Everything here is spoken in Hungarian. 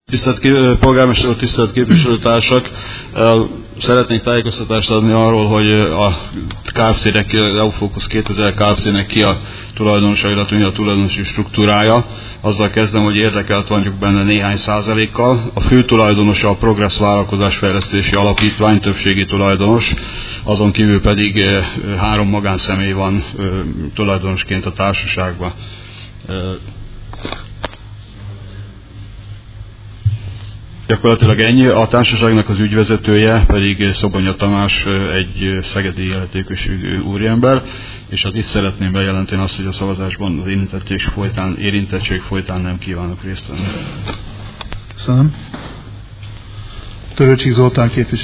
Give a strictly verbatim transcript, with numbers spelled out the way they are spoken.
Tisztelt polgármester úr, tisztelt képviselőtársak! Szeretnék tájékoztatást adni arról, hogy a Kft-nek, Eufocus kétezer Kft-nek ki a tulajdonosa, illetve mi a tulajdonosi struktúrája. Azzal kezdem, hogy érdekelt vagyunk benne néhány százalékkal. A fő tulajdonosa a Progress Vállalkozásfejlesztési Alapítvány, többségi tulajdonos, azon kívül pedig három magánszemély van tulajdonosként a társaságban. Gyakorlatilag ennyi. A társaságnak az ügyvezetője pedig Szobonya Tamás, egy szegedi illetékességű úriember, és hát itt szeretném bejelenteni azt, hogy a szavazásban az érintettség folytán, érintettség folytán nem kívánok részt venni. Köszönöm. Törőcsik Zoltán képviselő.